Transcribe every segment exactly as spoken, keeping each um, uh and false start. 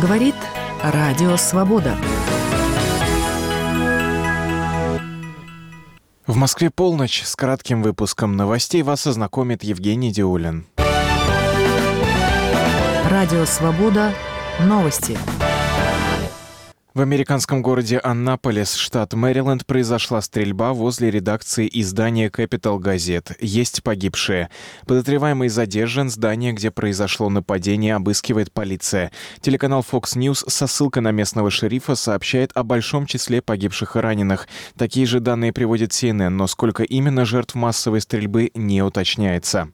Говорит Радио Свобода. В Москве полночь. С кратким выпуском новостей вас ознакомит Евгений Диулин. Радио Свобода. Новости. В американском городе Аннаполис, штат Мэриленд, произошла стрельба возле редакции издания Capital Gazette. Есть погибшие. Подозреваемый задержан. Здание, где произошло нападение, обыскивает полиция. Телеканал Fox News со ссылкой на местного шерифа сообщает о большом числе погибших и раненых. Такие же данные приводит си эн эн, но сколько именно жертв массовой стрельбы не уточняется.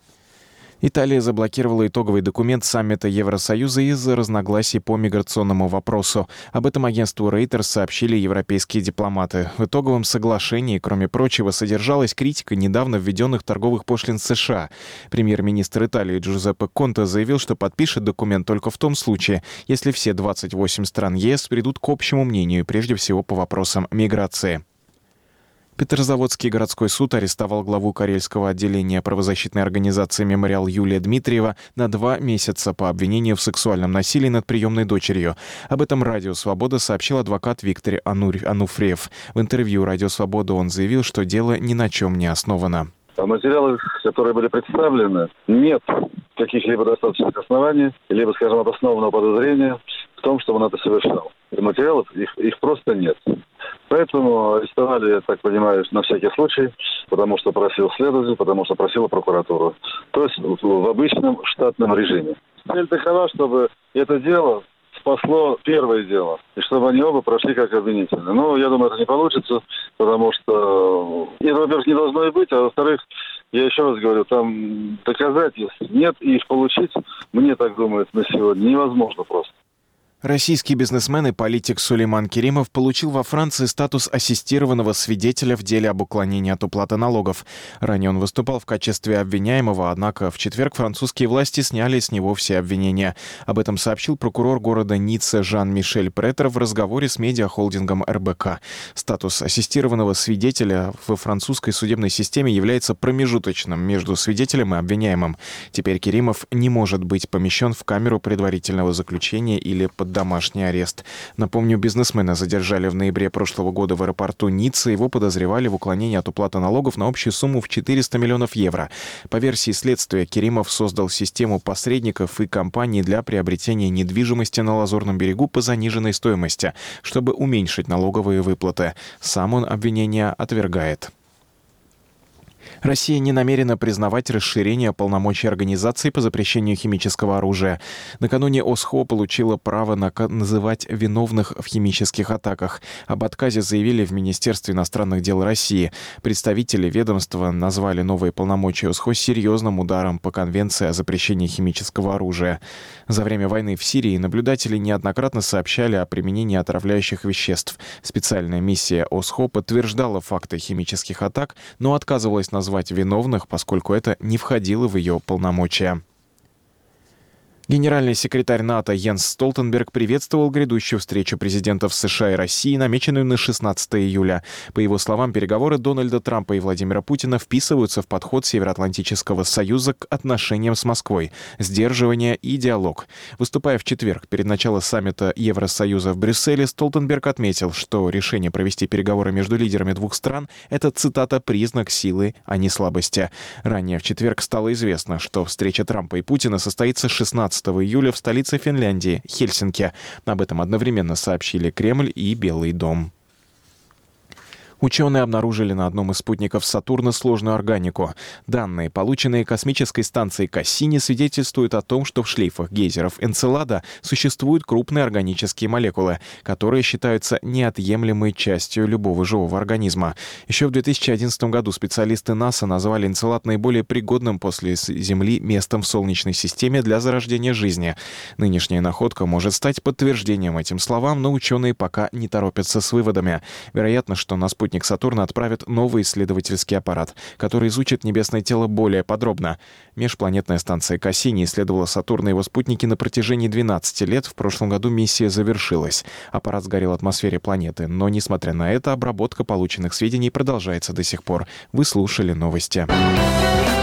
Италия заблокировала итоговый документ саммита Евросоюза из-за разногласий по миграционному вопросу. Об этом агентству Reuters сообщили европейские дипломаты. В итоговом соглашении, кроме прочего, содержалась критика недавно введенных торговых пошлин США. Премьер-министр Италии Джузеппе Конте заявил, что подпишет документ только в том случае, если все двадцать восемь стран ЕС придут к общему мнению, прежде всего по вопросам миграции. Петрозаводский городской суд арестовал главу карельского отделения правозащитной организации «Мемориал» Юлия Дмитриева на два месяца по обвинению в сексуальном насилии над приемной дочерью. Об этом Радио Свобода сообщил адвокат Виктор Ануфриев. В интервью Радио Свобода он заявил, что дело ни на чем не основано. В материалах, которые были представлены, нет каких-либо достаточных оснований, либо, скажем, обоснованного подозрения в том, что он это совершал. И материалов их, их просто нет. Поэтому арестовали, я так понимаю, на всякий случай, потому что просил следователь, потому что просила прокуратура. То есть в обычном штатном режиме. Цель такова, чтобы это дело спасло первое дело, и чтобы они оба прошли как обвинительные. Но я думаю, это не получится, потому что это, во-первых, не должно и быть, а во-вторых, я еще раз говорю, там доказательств нет, и их получить, мне так думают, на сегодня невозможно просто. Российский бизнесмен и политик Сулейман Керимов получил во Франции статус ассистированного свидетеля в деле об уклонении от уплаты налогов. Ранее он выступал в качестве обвиняемого, однако в четверг французские власти сняли с него все обвинения. Об этом сообщил прокурор города Ницце Жан-Мишель Претер в разговоре с медиахолдингом эр бэ ка. Статус ассистированного свидетеля во французской судебной системе является промежуточным между свидетелем и обвиняемым. Теперь Керимов не может быть помещен в камеру предварительного заключения или под домашний арест. Напомню, бизнесмена задержали в ноябре прошлого года в аэропорту Ниццы. Его подозревали в уклонении от уплаты налогов на общую сумму в четыреста миллионов евро. По версии следствия, Керимов создал систему посредников и компаний для приобретения недвижимости на Лазурном берегу по заниженной стоимости, чтобы уменьшить налоговые выплаты. Сам он обвинения отвергает. Россия не намерена признавать расширение полномочий организации по запрещению химического оружия. Накануне о эс ха о получила право называть виновных в химических атаках. Об отказе заявили в Министерстве иностранных дел России. Представители ведомства назвали новые полномочия о эс ха о серьезным ударом по Конвенции о запрещении химического оружия. За время войны в Сирии наблюдатели неоднократно сообщали о применении отравляющих веществ. Специальная миссия о эс ха о подтверждала факты химических атак, но отказывалась назвать виновных, поскольку это не входило в ее полномочия. Генеральный секретарь НАТО Йенс Столтенберг приветствовал грядущую встречу президентов США и России, намеченную на шестнадцатое июля. По его словам, переговоры Дональда Трампа и Владимира Путина вписываются в подход Североатлантического союза к отношениям с Москвой, сдерживание и диалог. Выступая в четверг перед началом саммита Евросоюза в Брюсселе, Столтенберг отметил, что решение провести переговоры между лидерами двух стран – это, цитата, «признак силы, а не слабости». Ранее в четверг стало известно, что встреча Трампа и Путина состоится шестнадцатого июля в столице Финляндии, Хельсинки. Об этом одновременно сообщили Кремль и Белый дом. Ученые обнаружили на одном из спутников Сатурна сложную органику. Данные, полученные космической станцией Кассини, свидетельствуют о том, что в шлейфах гейзеров Энцелада существуют крупные органические молекулы, которые считаются неотъемлемой частью любого живого организма. Еще в две тысячи одиннадцатом году специалисты НАСА назвали Энцелад наиболее пригодным после Земли местом в Солнечной системе для зарождения жизни. Нынешняя находка может стать подтверждением этим словам, но ученые пока не торопятся с выводами. Вероятно, что на спутник Сатурна отправит новый исследовательский аппарат, который изучит небесное тело более подробно. Межпланетная станция Кассини исследовала Сатурн и его спутники на протяжении двенадцати лет. В прошлом году миссия завершилась. Аппарат сгорел в атмосфере планеты, но, несмотря на это, обработка полученных сведений продолжается до сих пор. Вы слушали новости.